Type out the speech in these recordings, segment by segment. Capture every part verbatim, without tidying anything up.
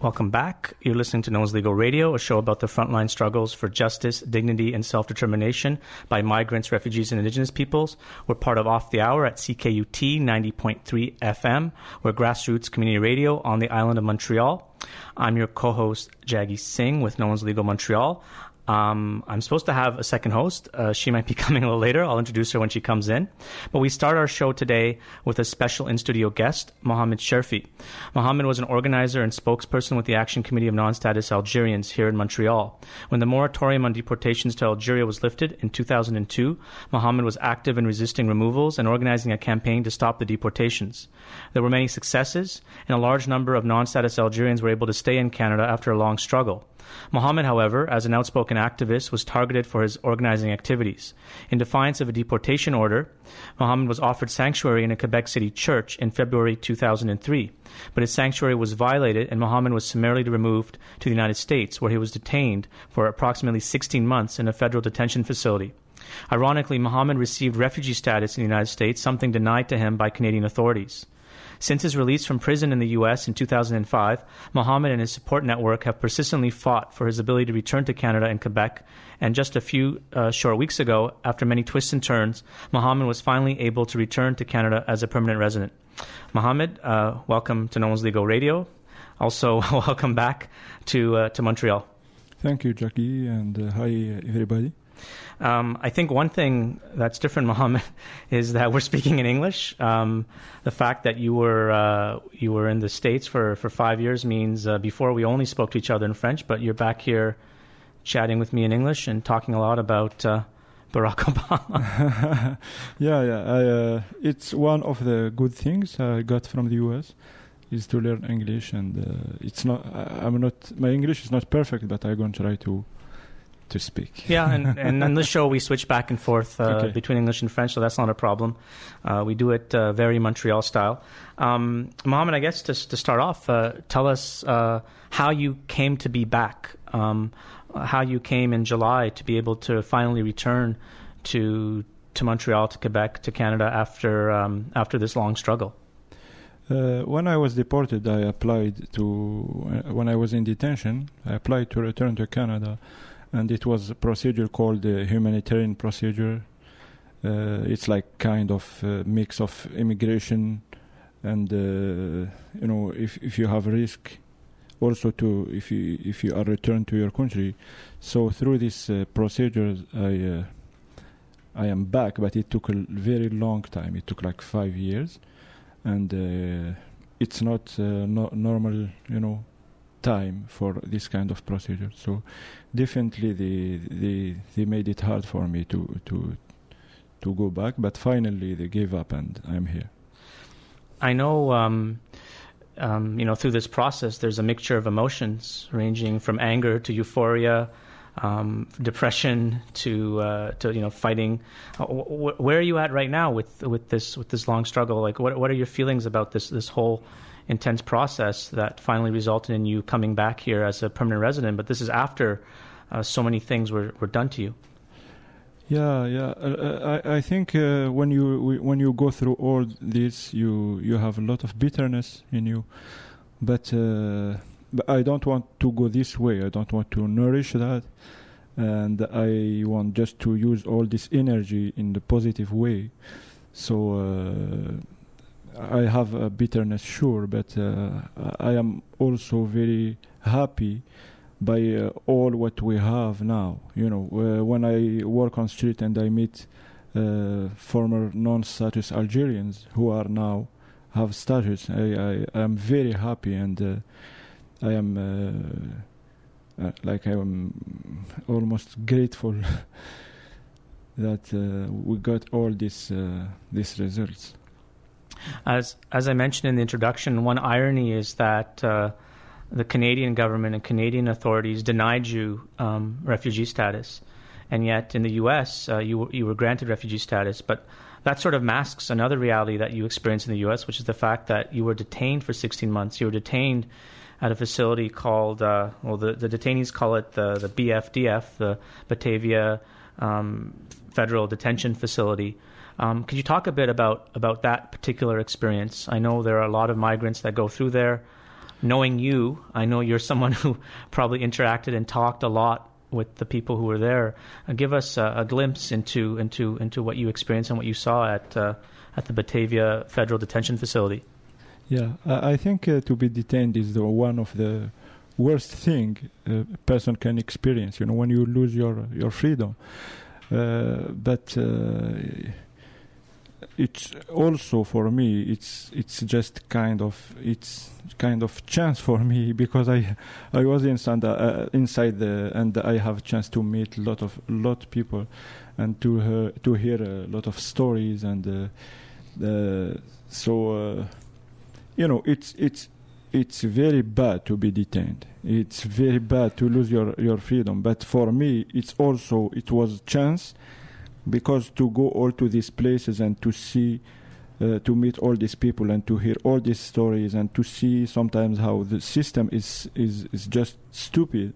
Welcome back. You're listening to No One's Legal Radio, a show about the frontline struggles for justice, dignity, and self-determination by migrants, refugees, and indigenous peoples. We're part of Off the Hour at C K U T ninety point three F M. We're grassroots community radio on the island of Montreal. I'm your co-host, Jaggi Singh, with No One's Legal Montreal. Um, I'm supposed to have a second host. Uh, she might be coming a little later. I'll introduce her when she comes in. But we start our show today with a special in-studio guest, Mohamed Cherfi. Mohamed was an organizer and spokesperson with the Action Committee of Non-Status Algerians here in Montreal. When the moratorium on deportations to Algeria was lifted in two thousand two, Mohamed was active in resisting removals and organizing a campaign to stop the deportations. There were many successes, and a large number of non-status Algerians were able to stay in Canada after a long struggle. Mohamed, however, as an outspoken activist, was targeted for his organizing activities. In defiance of a deportation order, Mohamed was offered sanctuary in a Quebec City church in February two thousand three. But his sanctuary was violated, and Mohamed was summarily removed to the United States, where he was detained for approximately sixteen months in a federal detention facility. Ironically, Mohamed received refugee status in the United States, something denied to him by Canadian authorities. Since his release from prison in the U S in two thousand five, Mohamed and his support network have persistently fought for his ability to return to Canada and Quebec, and just a few uh, short weeks ago, after many twists and turns, Mohamed was finally able to return to Canada as a permanent resident. Mohamed, uh, welcome to No One's Legal Radio. Also, welcome back to uh, to Montreal. Thank you, Jackie, and uh, hi, everybody. Um, I think one thing that's different, Mohamed, is that we're speaking in English. Um, the fact that you were uh, you were in the States for, for five years means uh, before we only spoke to each other in French, but you're back here chatting with me in English and talking a lot about uh, Barack Obama. yeah, yeah. I, uh, it's one of the good things I got from the U S is to learn English, and uh, it's not. I'm not. My English is not perfect, but I'm going to try to. to speak. Yeah, and, and on this show we switch back and forth uh, okay. between English and French, so that's not a problem. Uh, we do it uh, very Montreal style. Um, Mohamed, I guess to, to start off, uh, tell us uh, how you came to be back, um, how you came in July to be able to finally return to to Montreal, to Quebec, to Canada after um, after this long struggle. Uh, when I was deported, I applied to, uh, when I was in detention, I applied to return to Canada. And it was a procedure called the humanitarian procedure. Uh, it's like kind of a mix of immigration and, uh, you know, if, if you have risk, also to if you if you are returned to your country. So through this uh, procedure, I uh, I am back, but it took a very long time. It took like five years, and uh, it's not uh, no normal, you know, time for this kind of procedure. So definitely they they they made it hard for me to to to go back, but finally they gave up and I'm here. I know um um you know through this process there's a mixture of emotions ranging from anger to euphoria, um depression to uh to you know fighting. Uh, wh- where are you at right now with with this with this long struggle? Like what what are your feelings about this this whole intense process that finally resulted in you coming back here as a permanent resident, but this is after uh, so many things were, were done to you? Yeah, yeah. Uh, I, I think uh, when you when you go through all this, you you have a lot of bitterness in you, but, uh, but I don't want to go this way. I don't want to nourish that, and I want just to use all this energy in the positive way. So. Uh, I have a bitterness, sure, but uh, I am also very happy by uh, all what we have now. You know, uh, when I work on street and I meet uh, former non-status Algerians who are now have status, I, I am very happy, and uh, I am uh, uh, like I am almost grateful that uh, we got all these uh, these results. As as I mentioned in the introduction, one irony is that uh, the Canadian government and Canadian authorities denied you um, refugee status, and yet in the U S uh, you you were granted refugee status. But that sort of masks another reality that you experienced in the U S, which is the fact that you were detained for sixteen months. You were detained at a facility called uh, well, the the detainees call it the the B F D F, the Batavia um, Federal Detention Facility. Um, could you talk a bit about, about that particular experience? I know there are a lot of migrants that go through there. knowing you, I know you're someone who probably interacted and talked a lot with the people who were there. Uh, give us uh, a glimpse into into into what you experienced and what you saw at uh, at the Batavia Federal Detention Facility. Yeah, I, I think uh, to be detained is the one of the worst thing a person can experience. You know, when you lose your your freedom. Uh, but uh, it's also for me. It's it's just kind of it's kind of chance for me because I I was inside uh, inside the and I have a chance to meet a lot of lot of people and to uh, to hear a lot of stories and uh, uh, so uh, you know it's it's. It's very bad to be detained. It's very bad to lose your, your freedom. But for me, it's also, it was a chance because to go all to these places and to see, uh, to meet all these people and to hear all these stories and to see sometimes how the system is, is, is just stupid.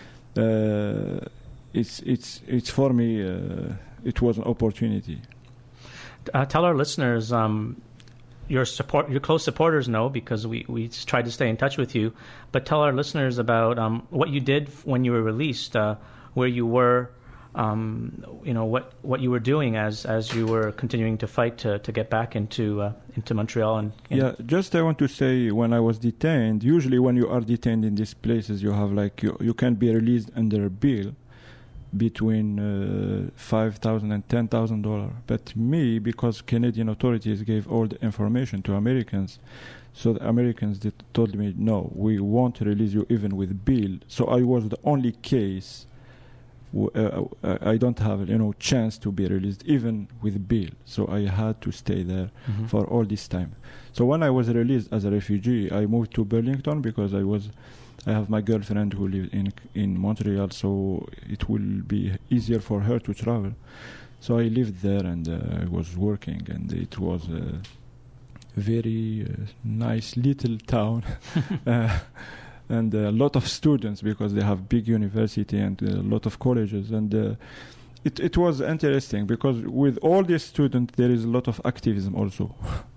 Uh, it's, it's, it's for me, uh, it was an opportunity. Uh, tell our listeners, um, Your support, your close supporters know because we, we tried to stay in touch with you. But tell our listeners about um, what you did when you were released, uh, where you were, um, you know, what, what you were doing as as you were continuing to fight to, to get back into uh, into Montreal. And, and yeah, just I want to say when I was detained, usually when you are detained in these places, you have like you you can be released under bail between uh, five thousand and ten thousand dollars. But me, because Canadian authorities gave all the information to Americans, so the Americans did, told me, no, we won't release you even with bail. So I was the only case. W- uh, I don't have you know chance to be released even with bail. So I had to stay there mm-hmm. for all this time. So when I was released as a refugee, I moved to Burlington because I was. I have my girlfriend who lives in in Montreal, so it will be easier for her to travel. So I lived there and uh, I was working, and it was a very uh, nice little town, uh, and a lot of students because they have big university and a lot of colleges, and uh, it it was interesting because with all these students there is a lot of activism also.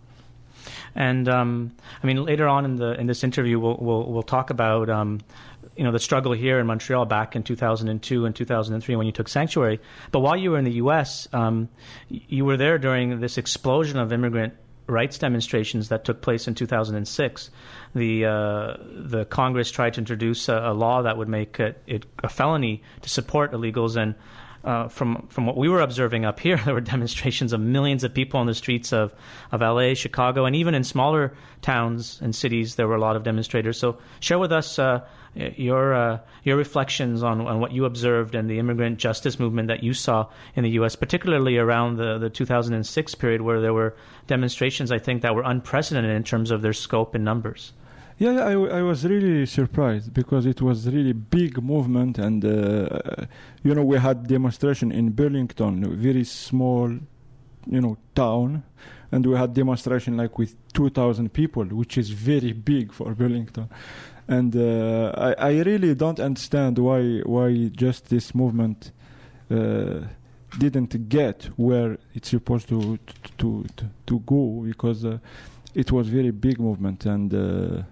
And um, I mean, later on in the in this interview, we'll we'll, we'll talk about um, you know the struggle here in Montreal back in two thousand two and two thousand three when you took sanctuary. But while you were in the U S, um, you were there during this explosion of immigrant rights demonstrations that took place in two thousand six. The uh, the Congress tried to introduce a, a law that would make it, it a felony to support illegals. And Uh, from from what we were observing up here, there were demonstrations of millions of people on the streets of, of L A, Chicago, and even in smaller towns and cities, there were a lot of demonstrators. So share with us uh, your uh, your reflections on, on what you observed and the immigrant justice movement that you saw in the U S, particularly around the, the two thousand six period where there were demonstrations, I think, that were unprecedented in terms of their scope and numbers. Yeah, yeah I, w- I was really surprised because it was really big movement, and uh, you know we had demonstration in Burlington, a very small, you know, town, and we had demonstration like with two thousand people, which is very big for Burlington, and uh, I, I really don't understand why why just this movement uh, didn't get where it's supposed to to to, to go because uh, it was very big movement and. Uh,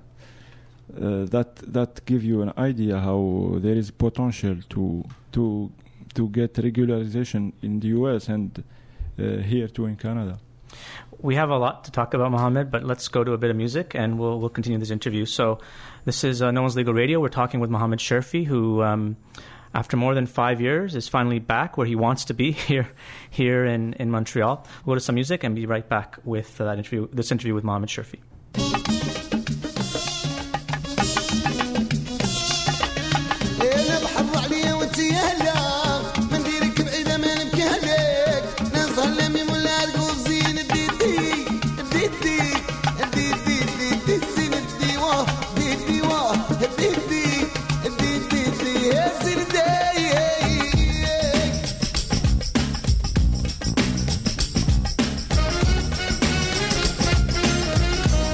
Uh, that that give you an idea how there is potential to to to get regularization in the U S and uh, here too in Canada. We have a lot to talk about, Mohammed, but let's go to a bit of music and we'll we'll continue this interview. So this is uh, No One's Legal Radio. We're talking with Mohammed Sherfi, who um, after more than five years is finally back where he wants to be here here in, in Montreal. We'll go to some music and be right back with uh, that interview, this interview with Mohammed Sherfi. Yeah.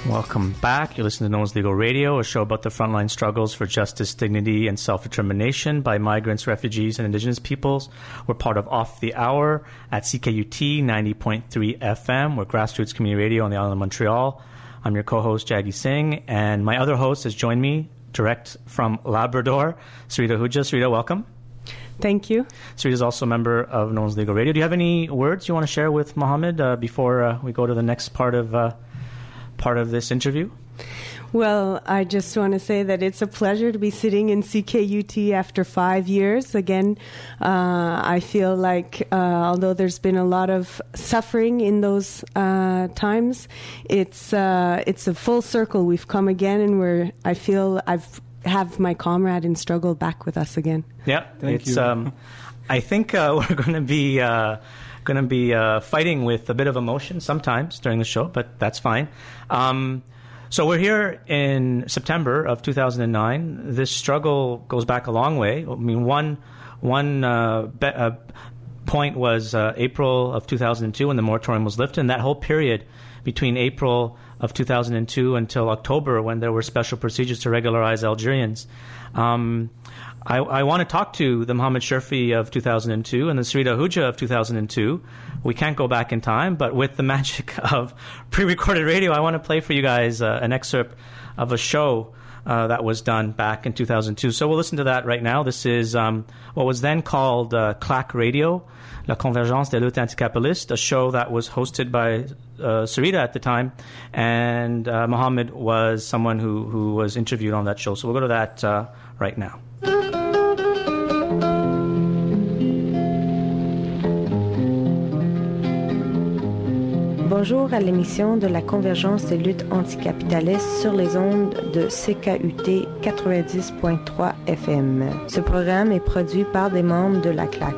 Welcome back. You're listening to Noah's Legal Radio, a show about the frontline struggles for justice, dignity, and self-determination by migrants, refugees, and indigenous peoples. We're part of Off the Hour at C K U T ninety point three F M. We're grassroots community radio on the island of Montreal. I'm your co-host, Jaggi Singh, and my other host has joined me direct from Labrador, Sarita Ahuja. Sarita, welcome. Thank you. Sarita is also a member of Noah's Legal Radio. Do you have any words you want to share with Mohammed uh, before uh, we go to the next part of uh, part of this interview? Well, I just want to say that it's a pleasure to be sitting in C K U T after five years. Again, uh, I feel like uh, although there's been a lot of suffering in those uh, times, it's uh, it's a full circle. We've come again, and we're. I feel I've have my comrade in struggle back with us again. Yeah, Thank it's. you. Um, I think uh, we're going to be. Uh, going to be uh, fighting with a bit of emotion sometimes during the show, but that's fine. Um, so we're here in September of two thousand nine. This struggle goes back a long way. I mean, one one uh, be- uh, point was uh, April of two thousand two when the moratorium was lifted, and that whole period between April of two thousand two until October when there were special procedures to regularize Algerians. Um, I, I want to talk to the Mohammed Sherfi of two thousand two and the Sarita Ahuja of two thousand two. We can't go back in time, but with the magic of pre-recorded radio, I want to play for you guys uh, an excerpt of a show uh, that was done back in two thousand two. So we'll listen to that right now. This is um, what was then called uh, Claque Radio, La Convergence des Luttes Anticapitalistes, a show that was hosted by uh, Sarita at the time, and uh, Mohammed was someone who, who was interviewed on that show. So we'll go to that uh, right now. Bonjour à l'émission de la Convergence des luttes anticapitalistes sur les ondes de C K U T quatre-vingt-dix point trois F M. Ce programme est produit par des membres de la Claque.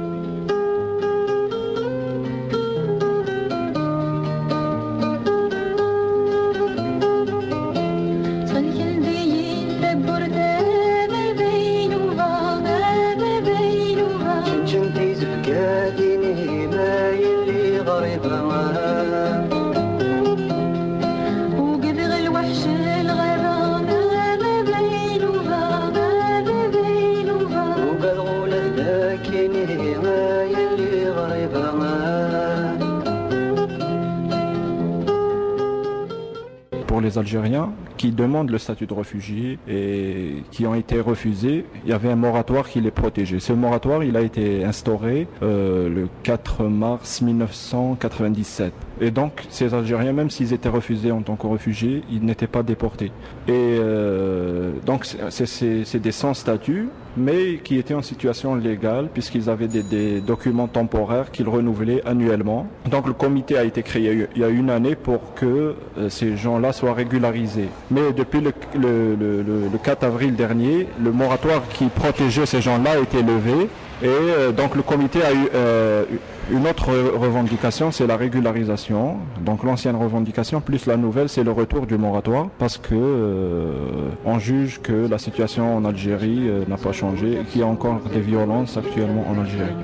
Pour les Algériens qui demandent le statut de réfugié et qui ont été refusés, il y avait un moratoire qui les protégeait. Ce moratoire, il a été instauré euh, le quatre mars mille neuf cent quatre-vingt-dix-sept. Et donc, ces Algériens, même s'ils étaient refusés en tant que réfugiés, ils n'étaient pas déportés. Et euh, donc, c'est, c'est, c'est des sans-statut, mais qui étaient en situation légale, puisqu'ils avaient des, des documents temporaires qu'ils renouvelaient annuellement. Donc, le comité a été créé il y a une année pour que euh, ces gens-là soient régularisés. Mais depuis le, le, le, le quatre avril dernier, le moratoire qui protégeait ces gens-là a été levé. Et euh, donc le comité a eu euh, une autre revendication, c'est la régularisation. Donc l'ancienne revendication plus la nouvelle, c'est le retour du moratoire, parce que euh, on juge que la situation en Algérie euh, n'a pas changé et qu'il y a encore des violences actuellement en Algérie.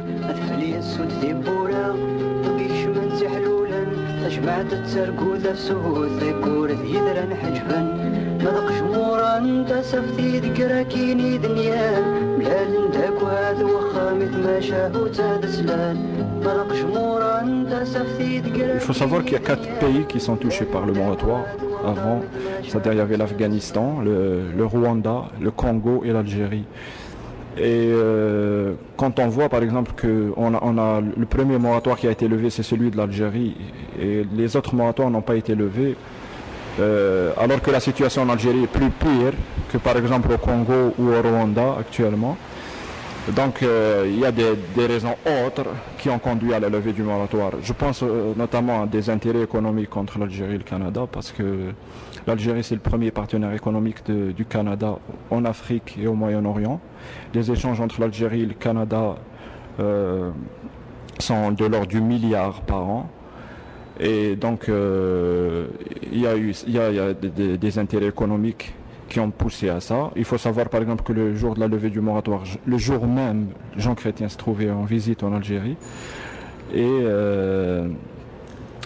Il faut savoir qu'il y a quatre pays qui sont touchés par le moratoire avant, c'est-à-dire il y avait l'Afghanistan, le, le Rwanda, le Congo et l'Algérie. Et euh, quand on voit par exemple qu'on a, on a le premier moratoire qui a été levé, c'est celui de l'Algérie, et les autres moratoires n'ont pas été levés, euh, alors que la situation en Algérie est plus pire que par exemple au Congo ou au Rwanda actuellement. Donc euh, il y a des, des raisons autres qui ont conduit à la levée du moratoire. Je pense euh, notamment à des intérêts économiques contre l'Algérie et le Canada, parce que l'Algérie c'est le premier partenaire économique de, du Canada en Afrique et au Moyen-Orient. Les échanges entre l'Algérie et le Canada euh, sont de l'ordre du milliard par an. Et donc euh, il y a eu il y a, il y a des, des intérêts économiques qui ont poussé à ça. Il faut savoir par exemple que le jour de la levée du moratoire, le jour même, Jean Chrétien se trouvait en visite en Algérie. Et euh,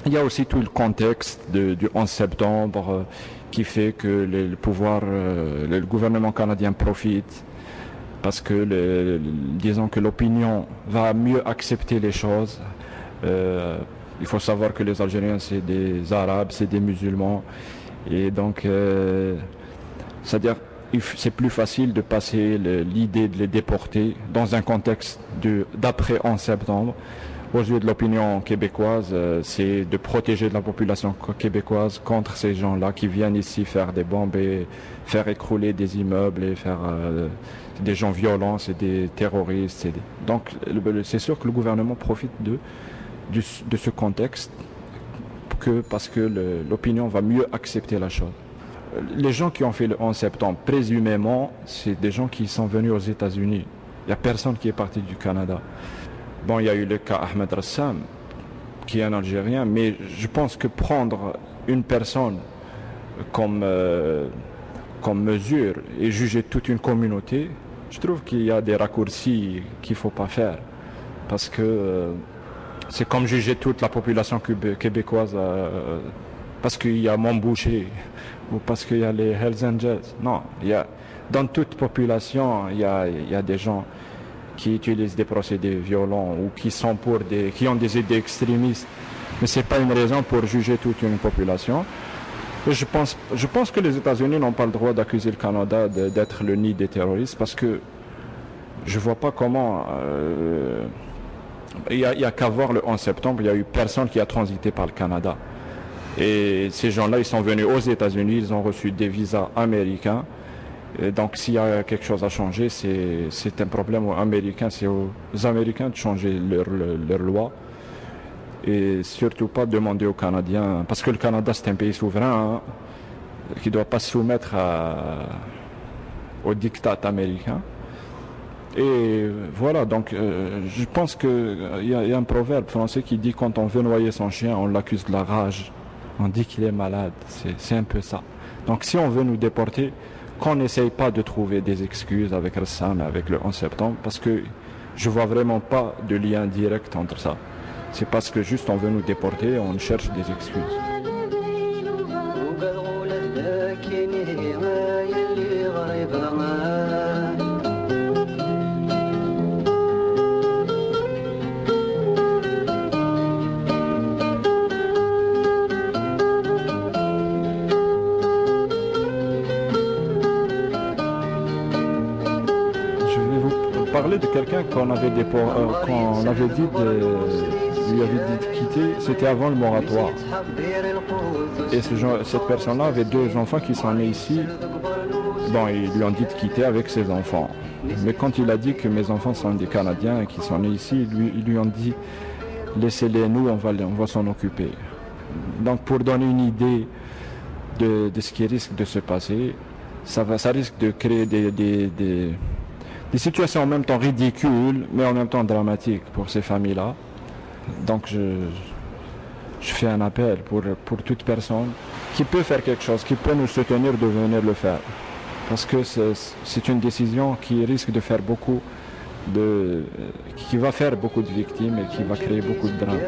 il y a aussi tout le contexte de, du onze septembre euh, qui fait que les, le pouvoir, euh, le gouvernement canadien profite parce que, le, disons que l'opinion va mieux accepter les choses. Euh, il faut savoir que les Algériens, c'est des Arabes, c'est des musulmans. Et donc, euh, c'est-à-dire, c'est plus facile de passer le, l'idée de les déporter dans un contexte de, d'après onze septembre. Aux yeux de l'opinion québécoise, euh, c'est de protéger la population québécoise contre ces gens-là qui viennent ici faire des bombes et faire écrouler des immeubles et faire euh, des gens violents, c'est des terroristes. C'est des... Donc, c'est sûr que le gouvernement profite de, de, de ce contexte que, parce que le, l'opinion va mieux accepter la chose. Les gens qui ont fait le onze septembre, présumément, c'est des gens qui sont venus aux États-Unis. Il n'y a personne qui est parti du Canada. Bon, il y a eu le cas Ahmed Rassam, qui est un Algérien, mais je pense que prendre une personne comme, euh, comme mesure et juger toute une communauté, je trouve qu'il y a des raccourcis qu'il ne faut pas faire. Parce que euh, c'est comme juger toute la population québécoise euh, parce qu'il y a Montboucher ou parce qu'il y a les Hells Angels. Non, il y a, dans toute population, il y a, il y a des gens qui utilisent des procédés violents ou qui sont pour des, qui ont des idées extrémistes. Mais c'est pas une raison pour juger toute une population. Et je pense, je pense que les États-Unis n'ont pas le droit d'accuser le Canada de, d'être le nid des terroristes parce que je vois pas comment. Euh, il y a, il y a qu'à voir le onze septembre, il y a eu personne qui a transité par le Canada. Et ces gens-là, ils sont venus aux États-Unis, ils ont reçu des visas américains. Et donc, s'il y a quelque chose à changer, c'est, c'est un problème aux Américains. C'est aux Américains de changer leur, leur, leur loi. Et surtout pas demander aux Canadiens, parce que le Canada, c'est un pays souverain, hein, qui ne doit pas se soumettre à, au diktat américain. Et voilà, donc euh, je pense qu'il euh, y, y a un proverbe français qui dit quand on veut noyer son chien, on l'accuse de la rage. On dit qu'il est malade. C'est, c'est un peu ça. Donc, si on veut nous déporter, qu'on n'essaye pas de trouver des excuses avec Rassam, avec le onze septembre, parce que je vois vraiment pas de lien direct entre ça. C'est parce que juste on veut nous déporter, on cherche des excuses. Parler de quelqu'un qu'on avait, dépo, euh, qu'on avait dit de, lui avait dit de quitter, c'était avant le moratoire. Et ce genre, cette personne-là avait deux enfants qui sont nés ici. Bon, ils lui ont dit de quitter avec ses enfants. Mais quand il a dit que mes enfants sont des Canadiens et qui sont nés ici, lui, ils lui ont dit laissez-les nous, on va, on va s'en occuper. Donc pour donner une idée de, de ce qui risque de se passer, ça, va, ça risque de créer des... des, des Des situations en même temps ridicules, mais en même temps dramatiques pour ces familles-là. Donc je, je fais un appel pour, pour toute personne qui peut faire quelque chose, qui peut nous soutenir de venir le faire. Parce que c'est, c'est une décision qui risque de faire beaucoup de... qui va faire beaucoup de victimes et qui va créer beaucoup de drames.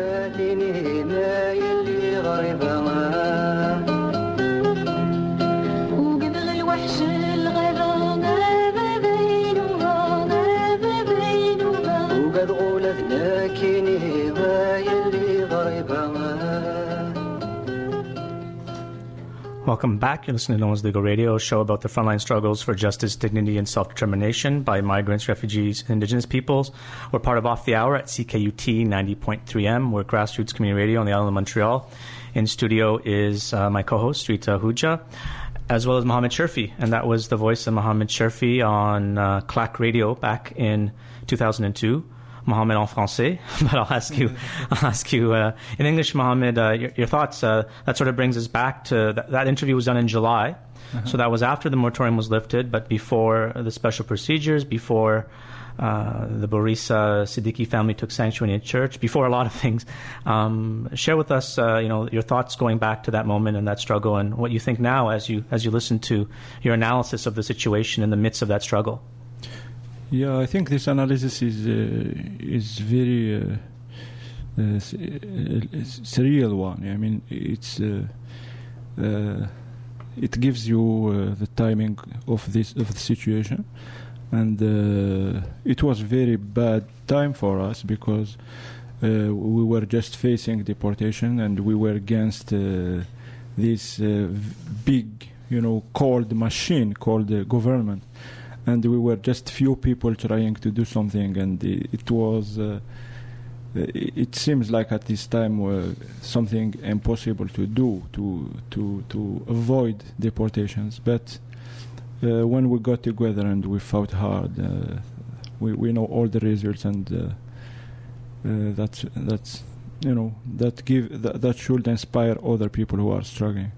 Welcome back. You're listening to No One's Legal Radio, a show about the frontline struggles for justice, dignity, and self-determination by migrants, refugees, and indigenous peoples. We're part of Off the Hour at C K U T ninety point three M. We're grassroots community radio on the island of Montreal. In studio is uh, my co-host, Rita Hooja, as well as Mohammed Sherfi. And that was the voice of Mohammed Sherfi on uh, Clack Radio back in two thousand two. Mohammed en français, but I'll ask you, I'll ask you uh, in English, Mohammed, uh, your, your thoughts. Uh, that sort of brings us back to th- that interview was done in July, uh-huh. So that was after the moratorium was lifted, but before the special procedures, before uh, the Borisa Siddiqui family took sanctuary in church, before a lot of things. Um, share with us, uh, you know, your thoughts going back to that moment and that struggle, and what you think now as you as you listen to your analysis of the situation in the midst of that struggle. Yeah, I think this analysis is uh, is very uh, uh, it's, it's a real one. I mean, it's uh, uh, it gives you uh, the timing of this of the situation, and uh, it was very bad time for us because uh, we were just facing deportation, and we were against uh, this uh, big, you know, cold machine called the government. And we were just few people trying to do something, and it, it was. Uh, it seems like at this time uh, something impossible to do to to to avoid deportations. But uh, when we got together and we fought hard, uh, we we know all the results, and uh, uh, that's that's you know that give that, that should inspire other people who are struggling.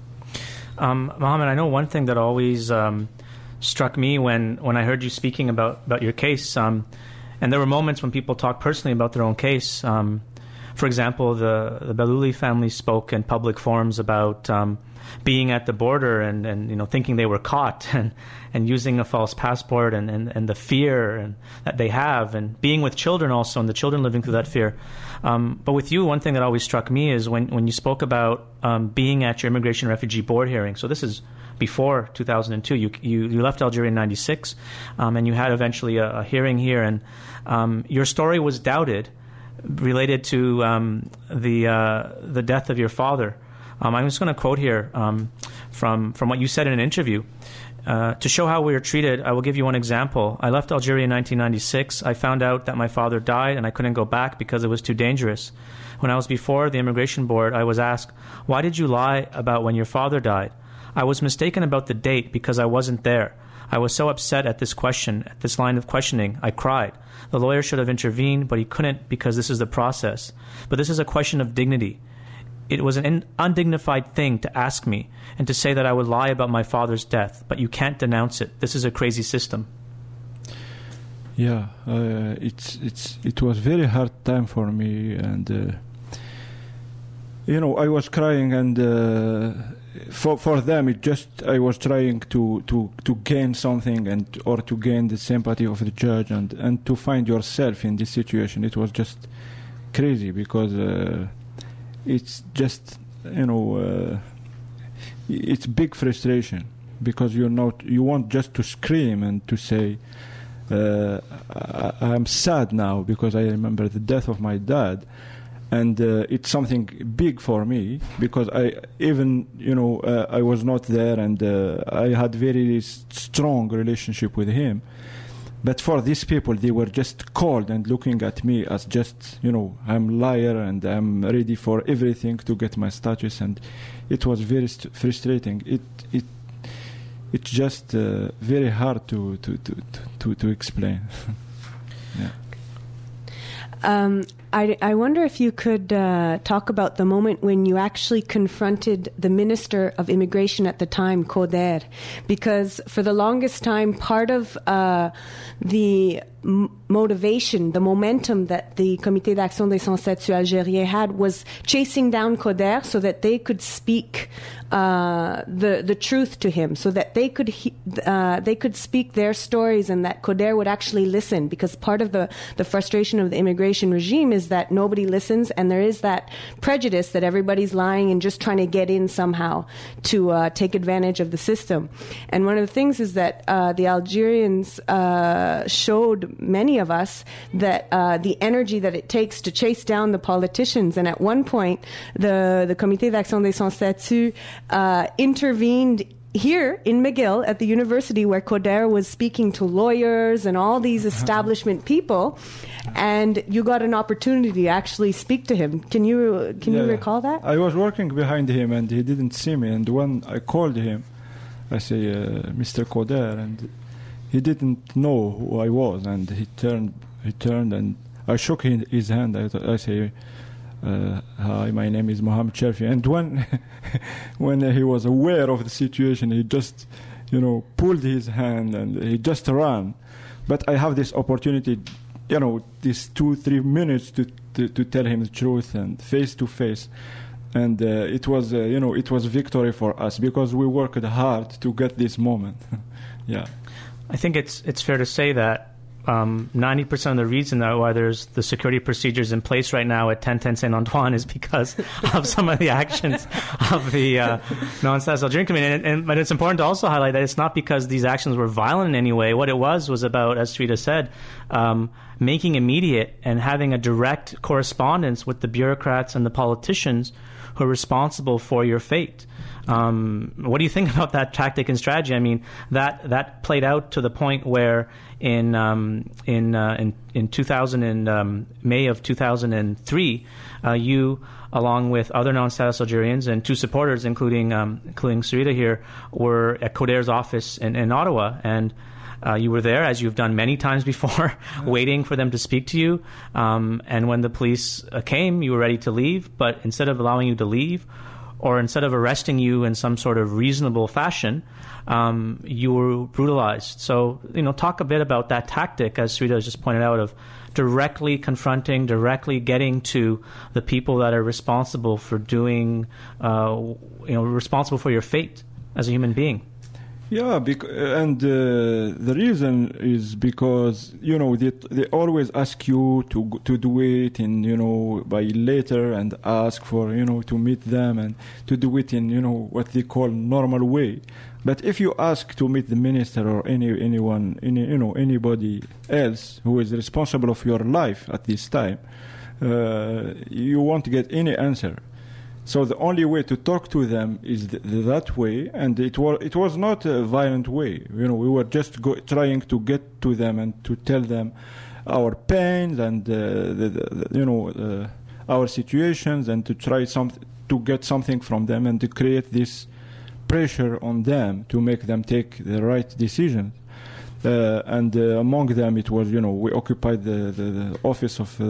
Um, Mohammed, I know one thing that always. Um struck me when, when I heard you speaking about, about your case. Um, and there were moments when people talked personally about their own case. Um, for example, the, the Belouli family spoke in public forums about um, being at the border and, and you know thinking they were caught and, and using a false passport and, and, and the fear and, that they have, and being with children also and the children living through that fear. Um, but with you, one thing that always struck me is when, when you spoke about um, being at your Immigration Refugee Board hearing. So this is before two thousand two. You you, you left Algeria in ninety-six, um, and you had eventually a, a hearing here, and um, your story was doubted related to um, the uh, the death of your father. Um, I'm just going to quote here um, from from what you said in an interview. Uh, to show how we were treated, I will give you one example. I left Algeria in nineteen ninety-six. I found out that my father died, and I couldn't go back because it was too dangerous. When I was before the Immigration Board, I was asked, "Why did you lie about when your father died?" I was mistaken about the date because I wasn't there. I was so upset at this question, at this line of questioning, I cried. The lawyer should have intervened, but he couldn't because this is the process. But this is a question of dignity. It was an undignified thing to ask me and to say that I would lie about my father's death, but you can't denounce it. This is a crazy system. Yeah, uh, it's it's it was very hard time for me, and uh, you know I was crying, and uh, for for them it just I was trying to, to, to gain something and or to gain the sympathy of the judge and, and to find yourself in this situation. It was just crazy because uh, it's just you know uh, it's big frustration because you're not you want just to scream and to say. Uh, I, I'm sad now because I remember the death of my dad, and uh, it's something big for me because I even you know uh, I was not there, and uh, I had very strong relationship with him. But for these people, they were just cold and looking at me as just you know I'm liar and I'm ready for everything to get my status, and it was very st- frustrating. It it. It's just uh, very hard to to to to, to explain. Yeah. Um, I, I wonder if you could uh, talk about the moment when you actually confronted the Minister of Immigration at the time, Coder, because for the longest time, part of uh, the m- motivation, the momentum that the Comité d'Action des Sans-Statut Algériens had was chasing down Coder so that they could speak uh, the the truth to him, so that they could he- uh, they could speak their stories, and that Coder would actually listen, because part of the, the frustration of the immigration regime is that nobody listens, and there is that prejudice that everybody's lying and just trying to get in somehow to uh, take advantage of the system. And one of the things is that uh, the Algerians uh, showed many of us that uh, the energy that it takes to chase down the politicians. And at one point, the, the Comité d'Action des Sans-Statut uh, intervened here in McGill at the university, where Coder was speaking to lawyers and all these establishment people, and you got an opportunity to actually speak to him. Can you can yeah, you recall that? I was working behind him and he didn't see me, and when I called him, I say, uh, Mister Coder, and he didn't know who I was, and he turned he turned and I shook his hand. I, I say, Uh, hi, my name is Mohamed Cherfi. And when when he was aware of the situation, he just, you know, pulled his hand and he just ran. But I have this opportunity, you know, these two, three minutes to, to, to tell him the truth and face to face. And uh, it was, uh, you know, it was victory for us because we worked hard to get this moment. Yeah. I think it's it's fair to say that um, ninety percent of the reason that why there's the security procedures in place right now at ten ten Saint Antoine is because of some of the actions of the uh, non-status Algerian community. And, and, but it's important to also highlight that it's not because these actions were violent in any way. What it was was about, as Sarita said, um, making immediate and having a direct correspondence with the bureaucrats and the politicians who are responsible for your fate. Um, what do you think about that tactic and strategy? I mean, that that played out to the point where in um, in, uh, in in two thousand and um, May of two thousand three, uh, you, along with other non-status Algerians and two supporters, including um, including Sarita here, were at Coder's office in, in Ottawa, and uh, you were there, as you've done many times before, waiting for them to speak to you. Um, and when the police uh, came, you were ready to leave, but instead of allowing you to leave, or instead of arresting you in some sort of reasonable fashion, um, you were brutalized. So, you know, talk a bit about that tactic, as Sarita has just pointed out, of directly confronting, directly getting to the people that are responsible for doing, uh, you know, responsible for your fate as a human being. Yeah, bec- and uh, the reason is because, you know, they, they always ask you to to do it in, you know, by letter, and ask for, you know, to meet them and to do it in, you know, what they call normal way. But if you ask to meet the minister or any anyone, any, you know, anybody else who is responsible of your life at this time, uh, you won't get any answer. So the only way to talk to them is th- that way, and it was it was not a violent way. You know, we were just go- trying to get to them and to tell them our pains and uh, the, the, you know uh, our situations, and to try some to get something from them, and to create this pressure on them to make them take the right decisions. Uh, and uh, among them, it was, you know, we occupied the, the, the office of uh,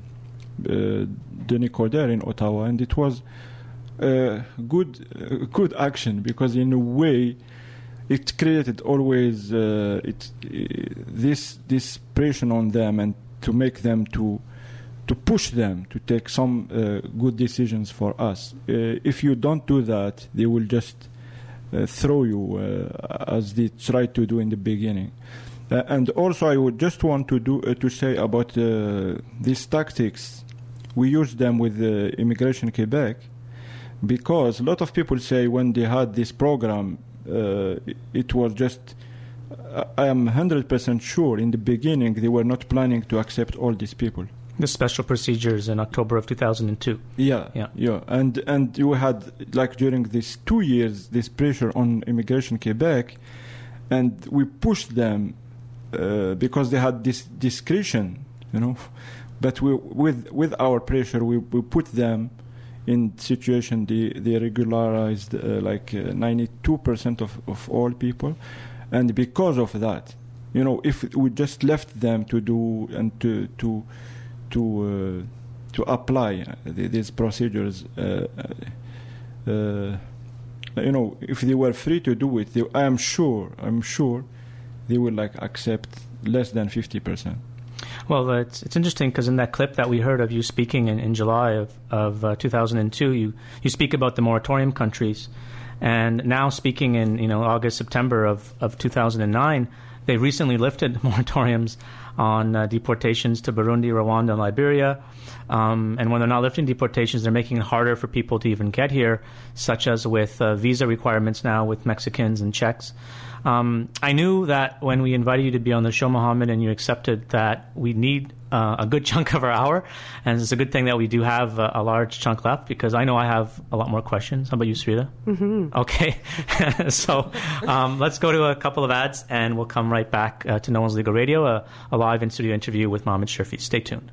uh, Denis Coder in Ottawa, and it was Uh, good uh, good action, because in a way it created always uh, it uh, this this pressure on them, and to make them to to push them to take some uh, good decisions for us. Uh, if you don't do that, they will just uh, throw you uh, as they tried to do in the beginning. Uh, and also, I would just want to do uh, to say about uh, these tactics. We used them with uh, Immigration Quebec, because a lot of people say when they had this program, uh, it was just, I am one hundred percent sure in the beginning they were not planning to accept all these people. The special procedures in October of two thousand two. Yeah, yeah, yeah. And, and you had, like during these two years, this pressure on Immigration Quebec, and we pushed them uh, because they had this discretion, you know. But we, with, with our pressure, we, we put them in situation they, they regularized uh, like uh, ninety-two percent of, of all people. And because of that, you know, if we just left them to do and to to to uh, to apply uh, the, these procedures, uh, uh, you know, if they were free to do it, they, I am sure, I'm sure they will like accept less than fifty percent. Well, uh, it's it's interesting because in that clip that we heard of you speaking in, in July of, of uh, two thousand two, you, you speak about the moratorium countries. And now speaking in, you know, August, September of, of two thousand nine, they recently lifted moratoriums on uh, deportations to Burundi, Rwanda, and Liberia. Um, and when they're not lifting deportations, they're making it harder for people to even get here, such as with uh, visa requirements now with Mexicans and Czechs. Um, I knew that when we invited you to be on the show, Mohammed, and you accepted that we need uh, a good chunk of our hour, and it's a good thing that we do have a, a large chunk left, because I know I have a lot more questions. How about you, Sarita? Mm-hmm. Okay. So um, let's go to a couple of ads, and we'll come right back uh, to No One's Legal Radio, a, a live in-studio interview with Mohammed Sherfi. Stay tuned.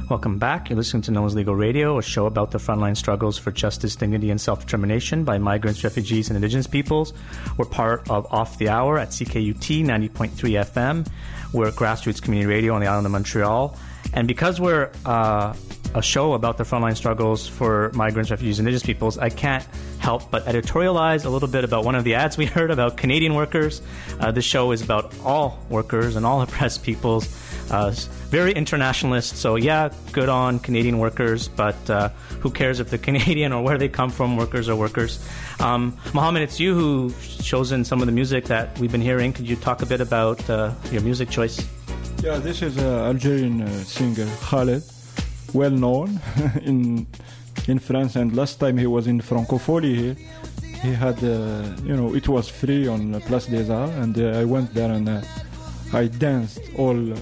Welcome back. You're listening to No One's Legal Radio, a show about the frontline struggles for justice, dignity, and self-determination by migrants, refugees, and indigenous peoples. We're part of Off the Hour at C K U T ninety point three F M. We're grassroots community radio on the island of Montreal. And because we're uh, a show about the frontline struggles for migrants, refugees, and indigenous peoples, I can't help but editorialize a little bit about one of the ads we heard about Canadian workers. Uh, this show is about all workers and all oppressed peoples. Uh, very internationalist, so yeah, good on Canadian workers, but uh, who cares if they're Canadian or where they come from, workers are workers. Um, Mohammed, it's you who've chosen some of the music that we've been hearing. Could you talk a bit about uh, your music choice? Yeah, this is an Algerian uh, singer, Khaled, well known in in France, and last time he was in Francophonie here, he had, uh, you know, it was free on Place des Arts, and uh, I went there and uh, I danced all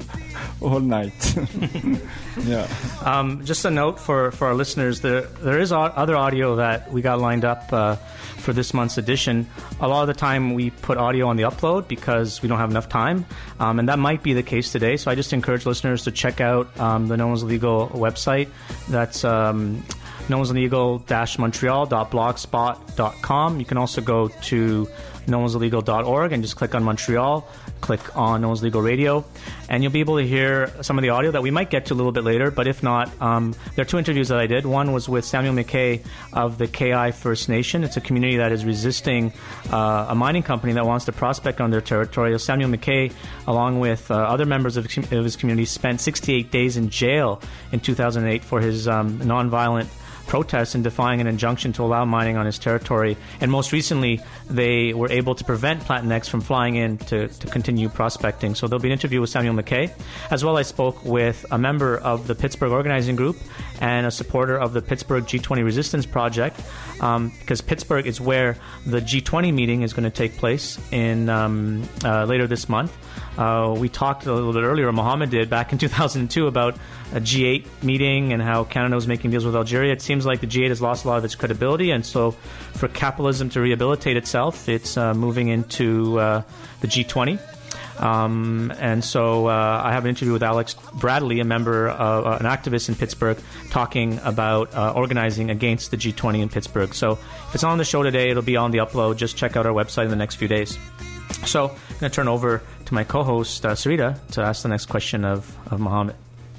all night. Yeah. Um, just a note for, for our listeners: there there is other audio that we got lined up uh, for this month's edition. A lot of the time we put audio on the upload because we don't have enough time, um, and that might be the case today. So I just encourage listeners to check out um, the No One's Legal website. That's um, no one's legal dash montreal dot blogspot dot com. You can also go to no one's legal dot org and just click on Montreal, click on No One's Legal Radio, and you'll be able to hear some of the audio that we might get to a little bit later, but if not, um, there are two interviews that I did. One was with Samuel McKay of the K I First Nation. It's a community that is resisting uh, a mining company that wants to prospect on their territory. Samuel McKay, along with uh, other members of, of his community, spent sixty-eight days in jail in two thousand eight for his um, nonviolent protests and defying an injunction to allow mining on his territory. And most recently, they were able to prevent Platinum from flying in to, to continue prospecting. So there'll be an interview with Samuel McKay. As well, I spoke with a member of the Pittsburgh Organizing Group and a supporter of the Pittsburgh G twenty Resistance Project, um, because Pittsburgh is where the G twenty meeting is going to take place in um, uh, later this month. Uh, we talked a little bit earlier, Mohammed did, back in two thousand two about a G eight meeting and how Canada was making deals with Algeria. It seems like the G eight has lost a lot of its credibility, and so for capitalism to rehabilitate itself, it's uh, moving into uh, the G twenty. Um, and so uh, I have an interview with Alex Bradley, a member, of, uh, an activist in Pittsburgh, talking about uh, organizing against the G twenty in Pittsburgh. So if it's on the show today, it'll be on the upload. Just check out our website in the next few days. So I'm going to turn over to my co-host, uh, Sarita, to ask the next question of, of Mohammed.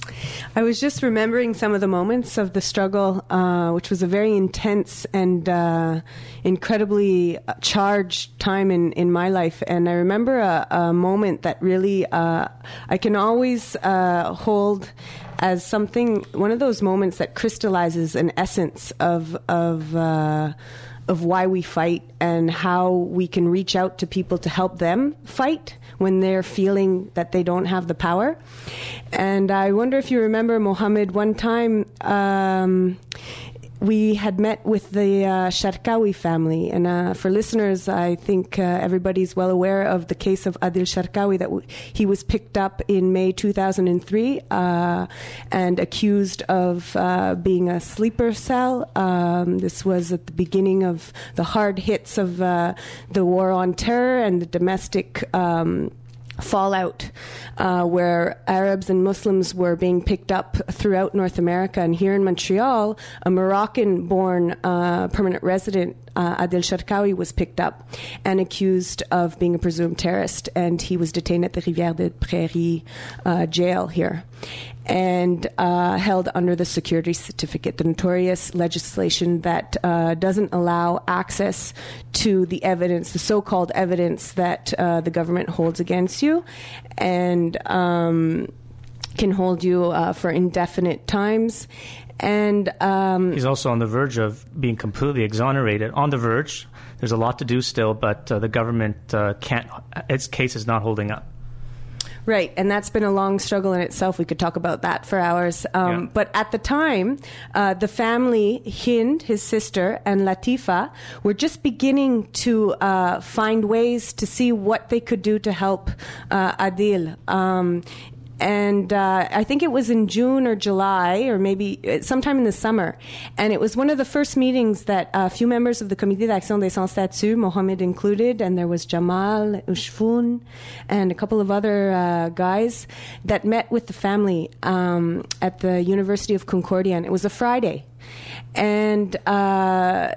I was just remembering some of the moments of the struggle, uh, which was a very intense and uh, incredibly charged time in, in my life. And I remember a, a moment that really uh, I can always uh, hold as something, one of those moments that crystallizes an essence of of uh, of why we fight and how we can reach out to people to help them fight when they're feeling that they don't have the power. And I wonder if you remember, Mohammed, one time um, we had met with the uh, Sharkawi family. And uh, for listeners, I think uh, everybody's well aware of the case of Adil Sharkawi, that w- he was picked up in May two thousand three uh, and accused of uh, being a sleeper cell. Um, this was at the beginning of the hard hits of uh, the war on terror and the domestic um fallout, uh, where Arabs and Muslims were being picked up throughout North America. And here in Montreal, a Moroccan-born uh, permanent resident, uh, Adil Sharkawi, was picked up and accused of being a presumed terrorist, and he was detained at the Rivière des Prairies uh, jail here and uh, held under the security certificate, the notorious legislation that uh, doesn't allow access to the evidence, the so-called evidence that uh, the government holds against you, and um, can hold you uh, for indefinite times. And um, he's also on the verge of being completely exonerated. On the verge, there's a lot to do still, but uh, the government uh, can't. Its case is not holding up. Right, and that's been a long struggle in itself. We could talk about that for hours. Um, yeah. But at the time, uh, the family, Hind, his sister, and Latifa, were just beginning to uh, find ways to see what they could do to help uh, Adil. Um, And uh, I think it was in June or July, or maybe sometime in the summer. And it was one of the first meetings that a few members of the Comité d'Action des Sans Statut, Mohamed included, and there was Jamal Ushfoun and a couple of other uh, guys that met with the family um, at the University of Concordia. And it was a Friday. And uh,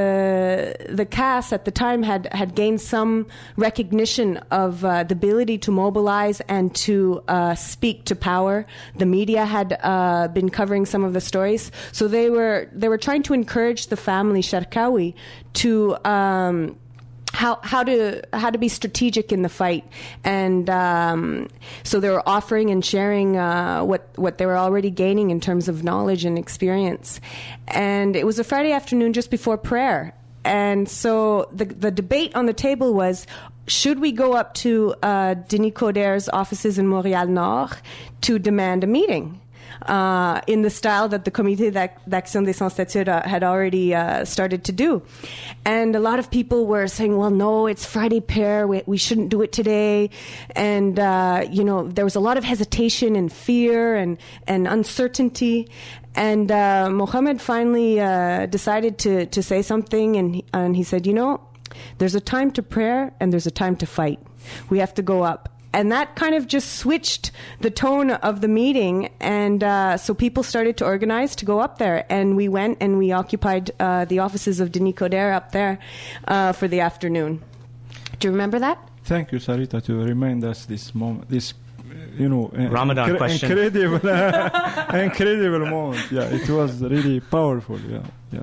the the C A S at the time had, had gained some recognition of uh, the ability to mobilize and to uh, speak to power. The media had uh, been covering some of the stories, so they were they were trying to encourage the family Sharkawi to. Um, How, how to how to be strategic in the fight, and um, so they were offering and sharing uh, what what they were already gaining in terms of knowledge and experience. And it was a Friday afternoon just before prayer, and so the the debate on the table was: should we go up to uh, Denis Coderre's offices in Montréal Nord to demand a meeting? Uh, in the style that the Comité d'Action des Sans Statut had already uh, started to do. And a lot of people were saying, well, no, it's Friday prayer, we, we shouldn't do it today. And, uh, you know, there was a lot of hesitation and fear and, and uncertainty. And uh, Mohamed finally uh, decided to, to say something, and he, and he said, you know, there's a time to prayer and there's a time to fight. We have to go up. And that kind of just switched the tone of the meeting, and uh, so people started to organize to go up there, and we went and we occupied uh, the offices of Denis Coderre up there uh, for the afternoon. Do you remember that? Thank you, Sarita, to remind us this moment, this, you know, Ramadan incre- question. Incredible, incredible moment. Yeah, it was really powerful. Yeah, yeah.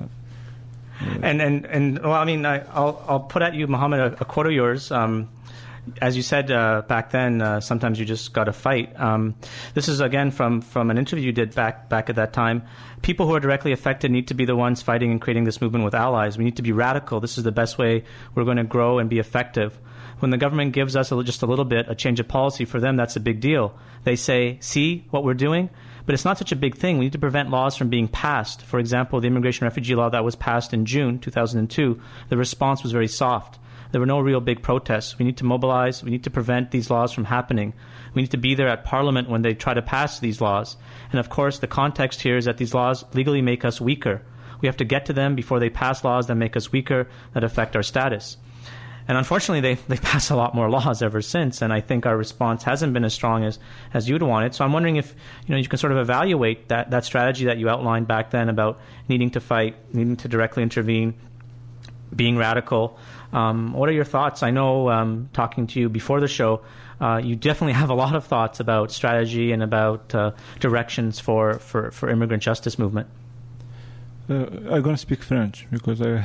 yeah. And and and well, I mean, I, I'll I'll put at you, Mohamed, a, a quote of yours. Um, As you said uh, back then, uh, sometimes you just got to fight. Um, this is, again, from, from an interview you did back back at that time. People who are directly affected need to be the ones fighting and creating this movement with allies. We need to be radical. This is the best way we're going to grow and be effective. When the government gives us a, just a little bit, a change of policy, for them, that's a big deal. They say, see what we're doing? But it's not such a big thing. We need to prevent laws from being passed. For example, the immigration refugee law that was passed in June two thousand two, the response was very soft. There were no real big protests. We need to mobilize. We need to prevent these laws from happening. We need to be there at Parliament when they try to pass these laws. And, of course, the context here is that these laws legally make us weaker. We have to get to them before they pass laws that make us weaker, that affect our status. And, unfortunately, they, they pass a lot more laws ever since, and I think our response hasn't been as strong as, as you'd wanted. So I'm wondering if you know you can sort of evaluate that, that strategy that you outlined back then about needing to fight, needing to directly intervene, being radical. Um, what are your thoughts? I know, um, talking to you before the show, uh, you definitely have a lot of thoughts about strategy and about uh, directions for, for, for immigrant justice movement. Uh, I'm going to speak French because I,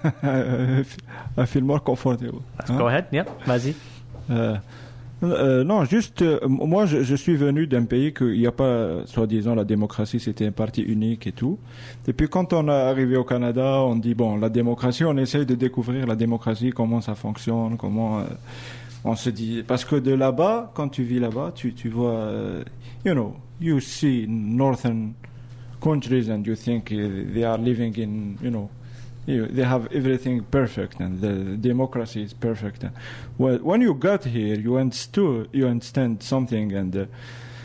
I, I feel more comfortable. Huh? Go ahead. Yep. Vas-y. Uh, Euh, non, juste, euh, moi, je, je suis venu d'un pays où il n'y a pas, soi-disant, la démocratie, c'était un parti unique et tout. Et puis, quand on est arrivé au Canada, on dit, bon, la démocratie, on essaye de découvrir la démocratie, comment ça fonctionne, comment... Euh, on se dit... Parce que de là-bas, quand tu vis là-bas, tu, tu vois... Euh, you know, you see northern countries and you think uh, they are living in, you know... You, they have everything perfect and the democracy is perfect. And well, when you got here, you understood, you understand something and uh,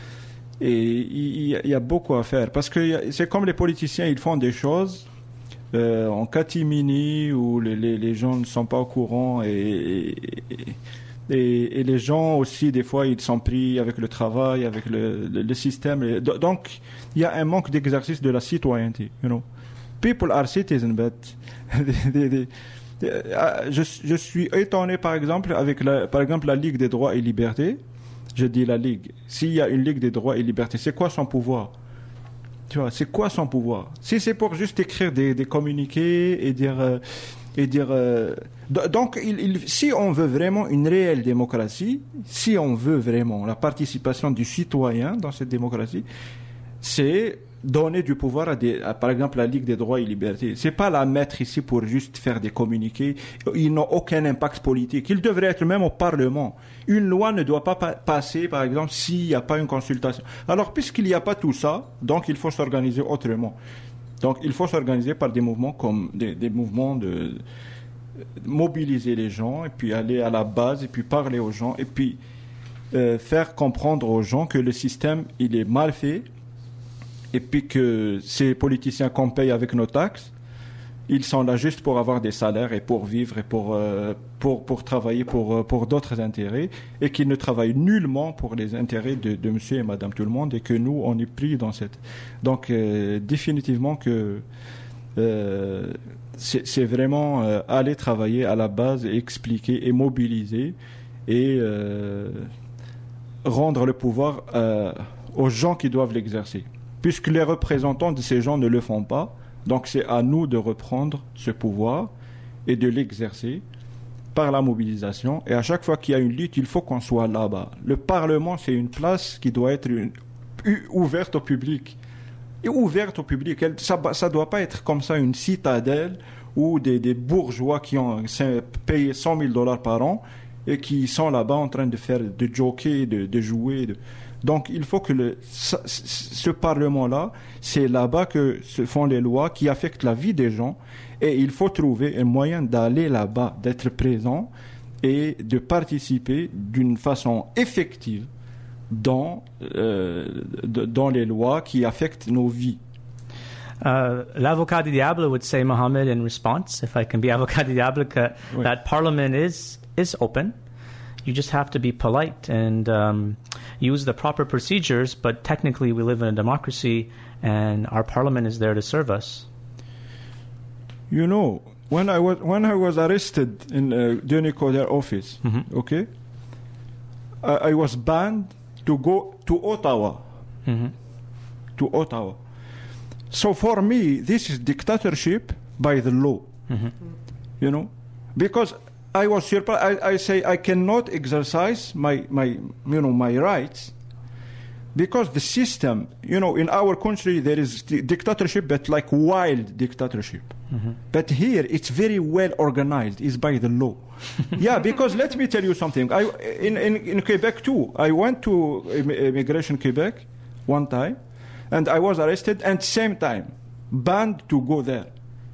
et il y, y a beaucoup à faire parce que c'est comme les politiciens, ils font des choses euh, en catimini où les, les, les gens ne sont pas au courant et, et, et, et les gens aussi des fois ils sont pris avec le travail, avec le, le, le système. Et, donc il y a un manque d'exercice de la citoyenneté, you know. People are citizens, but they, they, they, uh, je, je suis étonné, par exemple, avec la, par exemple, la Ligue des droits et libertés. Je dis la Ligue. S'il y a une Ligue des droits et libertés, c'est quoi son pouvoir? Tu vois, c'est quoi son pouvoir? Si c'est pour juste écrire des, des communiqués et dire... Euh, et dire euh, donc, il, il, si on veut vraiment une réelle démocratie, si on veut vraiment la participation du citoyen dans cette démocratie, c'est... donner du pouvoir à, des, à, par exemple, la Ligue des droits et libertés. C'est pas la mettre ici pour juste faire des communiqués. Ils n'ont aucun impact politique. Ils devraient être même au Parlement. Une loi ne doit pas pa- passer, par exemple, s'il n'y a pas une consultation. Alors, puisqu'il n'y a pas tout ça, donc il faut s'organiser autrement. Donc, il faut s'organiser par des mouvements comme des, des mouvements de, de mobiliser les gens et puis aller à la base et puis parler aux gens et puis euh, faire comprendre aux gens que le système, il est mal fait, et puis que ces politiciens qu'on paye avec nos taxes, ils sont là juste pour avoir des salaires et pour vivre et pour, euh, pour, pour travailler pour, pour d'autres intérêts, et qu'ils ne travaillent nullement pour les intérêts de, de monsieur et madame tout le monde, et que nous, on est pris dans cette... Donc, euh, définitivement que euh, c'est, c'est vraiment euh, aller travailler à la base, et expliquer et mobiliser, et euh, rendre le pouvoir euh, aux gens qui doivent l'exercer. Puisque les représentants de ces gens ne le font pas, donc c'est à nous de reprendre ce pouvoir et de l'exercer par la mobilisation. Et à chaque fois qu'il y a une lutte, il faut qu'on soit là-bas. Le Parlement, c'est une place qui doit être une, ouverte au public. Et ouverte au public. Elle, ça ne doit pas être comme ça une citadelle où des, des bourgeois qui ont payé cent mille dollars par an et qui sont là-bas en train de faire, de joker, de, de jouer. De... Donc, il faut que le, ce, ce Parlement-là, c'est là-bas que se font les lois qui affectent la vie des gens, et il faut trouver un moyen d'aller là-bas, d'être présent et de participer d'une façon effective dans, euh, de, dans les lois qui affectent nos vies. Uh, L'avocat du diable would say, Mohammed, in response, if I can be avocat du diable, that oui. Parliament is, is open. You just have to be polite and um, use the proper procedures, but technically we live in a democracy and our parliament is there to serve us. You know, when I was when I was arrested in uh, Denis Coderre office, mm-hmm. okay, I, I was banned to go to Ottawa, mm-hmm. to Ottawa. So for me, this is dictatorship by the law, mm-hmm. you know, because I was surprised. I, I say I cannot exercise my, my, you know, my rights because the system, you know, in our country there is di- dictatorship, but like wild dictatorship. Mm-hmm. But here it's very well organized. It's by the law. Yeah, because let me tell you something. I in, in, in Quebec too. I went to Immigration Quebec one time, and I was arrested, and same time banned to go there.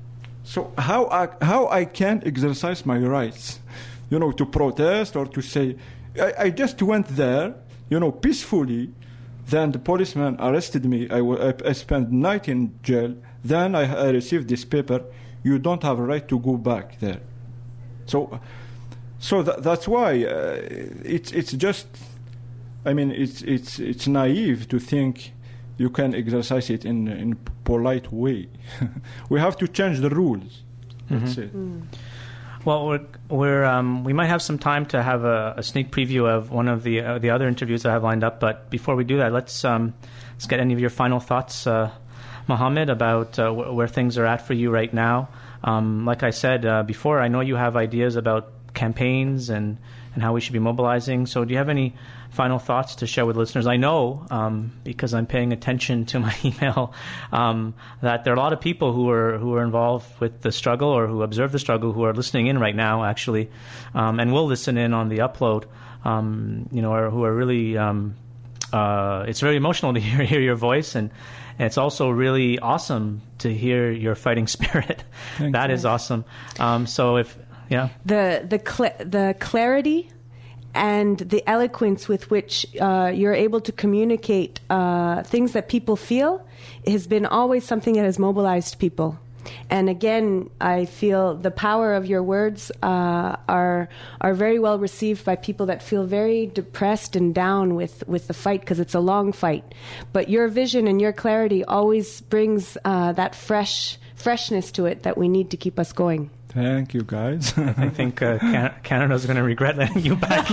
So how I, how I can exercise my rights, you know, to protest or to say, I, I just went there, you know, peacefully. Then the policeman arrested me. I, w- I spent night in jail. Then I, I received this paper. You don't have a right to go back there. So, so th- that's why uh, it's it's just, I mean, it's it's it's naive to think you can exercise it in in polite way. We have to change the rules. That's mm-hmm. it. Mm. Well, we're, we're um, we might have some time to have a, a sneak preview of one of the uh, the other interviews I have lined up. But before we do that, let's um, let's get any of your final thoughts, uh, Mohammed, about uh, wh- where things are at for you right now. Um, like I said uh, before, I know you have ideas about campaigns and, and how we should be mobilizing. So do you have any final thoughts to share with listeners? I know, um, because I'm paying attention to my email, um, that there are a lot of people who are who are involved with the struggle or who observe the struggle who are listening in right now, actually, um, and will listen in on the upload, um, you know, or who are really, um, uh, it's very emotional to hear, hear your voice, and, and it's also really awesome to hear your fighting spirit. That is awesome. Um, so if, yeah. The, the, cl- the clarity and the eloquence with which uh, you're able to communicate uh, things that people feel has been always something that has mobilized people. And again, I feel the power of your words uh, are are very well received by people that feel very depressed and down with, with the fight, because it's a long fight. But your vision and your clarity always brings uh, that fresh freshness to it that we need to keep us going. Thank you, guys. I think uh, Can- Canada's going to regret letting you back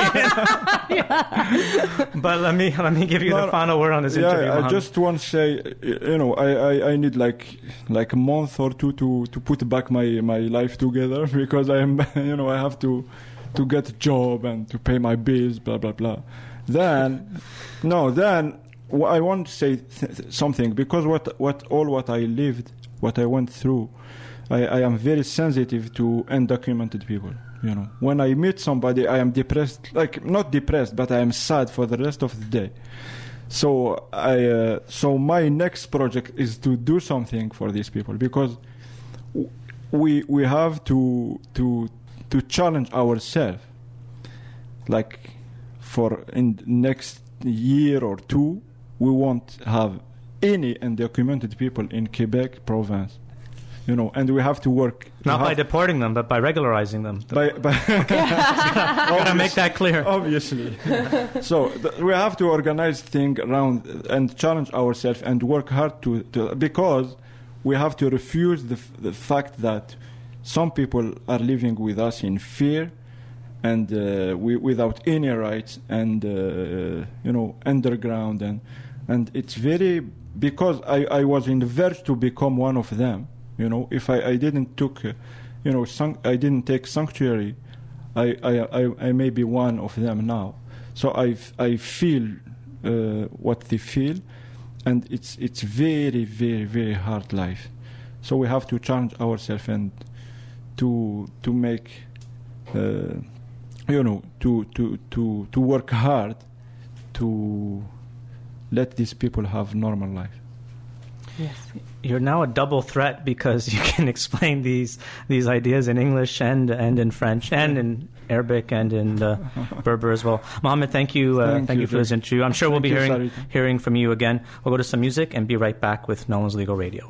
in. But let me let me give you no, the final word on this yeah, interview. I Mohammed. just want to say, you know, I, I, I need like like a month or two to, to put back my, my life together, because I am, you know, I have to to get a job and to pay my bills, blah blah blah. Then, no, then I want to say th- something, because what what all what I lived, what I went through. I, I am very sensitive to undocumented people. You know, when I meet somebody, I am depressed. Like not depressed, but I am sad for the rest of the day. So I, uh, so my next project is to do something for these people, because we we have to to to challenge ourselves. Like for in the next year or two, we won't have any undocumented people in Quebec province. You know, and we have to work. Not by deporting them, but by regularizing them. By, by gotta make that clear. Obviously. So th- we have to organize things around and challenge ourselves and work hard to, to because we have to refuse the, f- the fact that some people are living with us in fear and uh, we, without any rights and uh, you know underground and and it's very because I, I was in the verge to become one of them. You know, if I, I didn't took, uh, you know, sun- I didn't take sanctuary, I, I, I, I may be one of them now. So I, f- I feel uh, what they feel, and it's it's very very very hard life. So we have to challenge ourselves and to to make, uh, you know, to to to to work hard to let these people have normal life. Yes. You're now a double threat because you can explain these these ideas in English and and in French and in Arabic and in uh, Berber as well. Mohammed, thank you, uh, thank, thank you, you for this interview. I'm sure we'll be you, hearing Sarita. hearing from you again. We'll go to some music and be right back with No One's Legal Radio.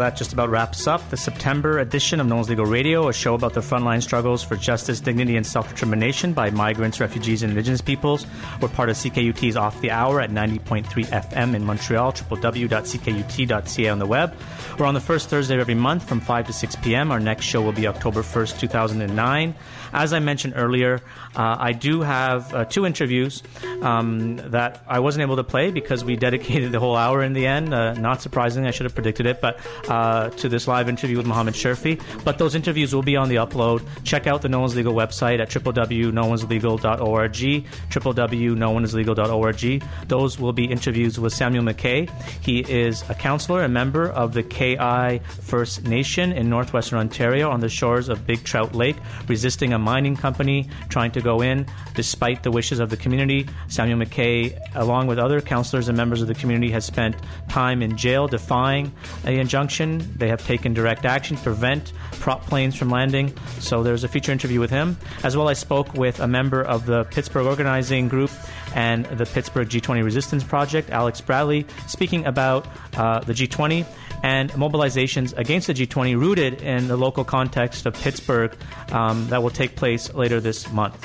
that just about wraps up the September edition of No One's Legal Radio, a show about the frontline struggles for justice, dignity, and self-determination by migrants, refugees, and Indigenous peoples. We're part of C K U T's Off the Hour at ninety point three F M in Montreal, w w w dot c k u t dot c a on the web. We're on the first Thursday of every month from five to six p.m. Our next show will be October first, two thousand nine. As I mentioned earlier, uh, I do have uh, two interviews um, that I wasn't able to play because we dedicated the whole hour in the end. Uh, not surprisingly, I should have predicted it, but uh, to this live interview with Mohammed Sherfi. But those interviews will be on the upload. Check out the No One's Legal website at w w w dot no one's legal dot org, w w w dot no one's legal dot org. Those will be interviews with Samuel McKay. He is a counselor and member of the K I First Nation in northwestern Ontario on the shores of Big Trout Lake, resisting a mining company trying to go in despite the wishes of the community. Samuel McKay, along with other counselors and members of the community, has spent time in jail defying the injunction. They have taken direct action to prevent prop planes from landing. So there's a feature interview with him. As well, I spoke with a member of the Pittsburgh Organizing Group and the Pittsburgh G twenty Resistance Project, Alex Bradley, speaking about uh, the G twenty and mobilizations against the G twenty rooted in the local context of Pittsburgh um, that will take place later this month.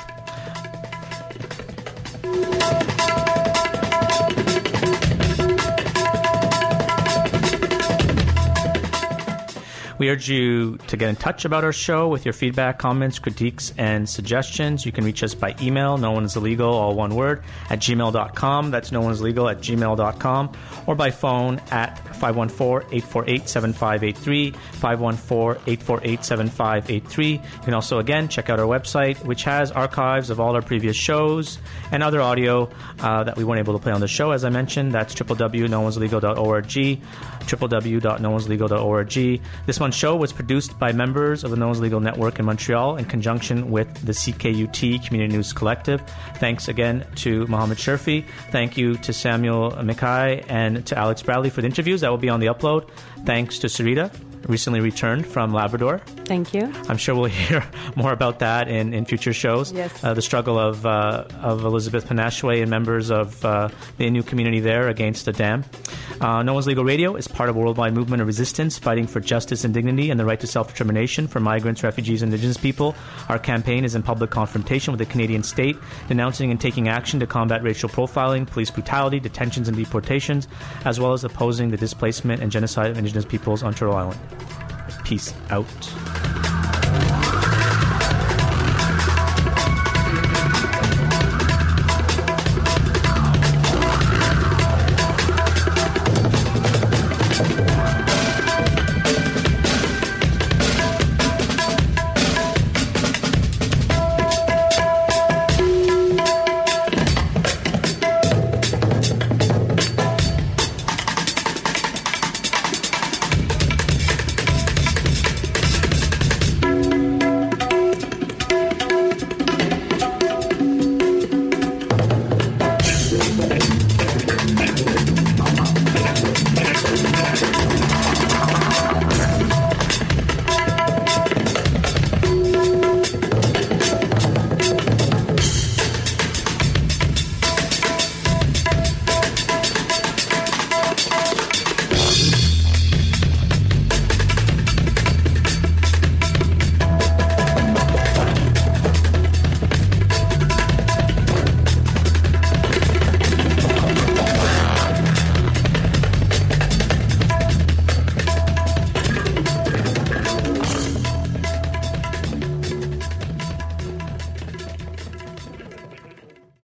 We urge you to get in touch about our show with your feedback, comments, critiques, and suggestions. You can reach us by email, no one is illegal, all one word, at gmail dot com. That's no one is legal at gmail dot com. Or by phone at five one four, eight four eight, seven five eight three, five one four, eight four eight, seven five eight three. You can also, again, check out our website, which has archives of all our previous shows and other audio uh, that we weren't able to play on the show. As I mentioned, that's w w w dot no one's legal dot org, w w w dot no one's legal dot org. This month's show was produced by members of the No One's Legal Network in Montreal in conjunction with the C K U T Community News Collective. Thanks again to Mohammed Sherfi. Thank you to Samuel McKay and to Alex Bradley for the interviews. That will be on the upload. Thanks to Sarita, recently returned from Labrador. Thank you. I'm sure we'll hear more about that in, in future shows. Yes. Uh, the struggle of uh, of Elizabeth Panashwe and members of uh, the Innu community there against the dam. Uh, No One's Legal Radio is part of a worldwide movement of resistance fighting for justice and dignity and the right to self-determination for migrants, refugees, and Indigenous people. Our campaign is in public confrontation with the Canadian state, denouncing and taking action to combat racial profiling, police brutality, detentions, and deportations, as well as opposing the displacement and genocide of Indigenous peoples on Turtle Island. Peace out.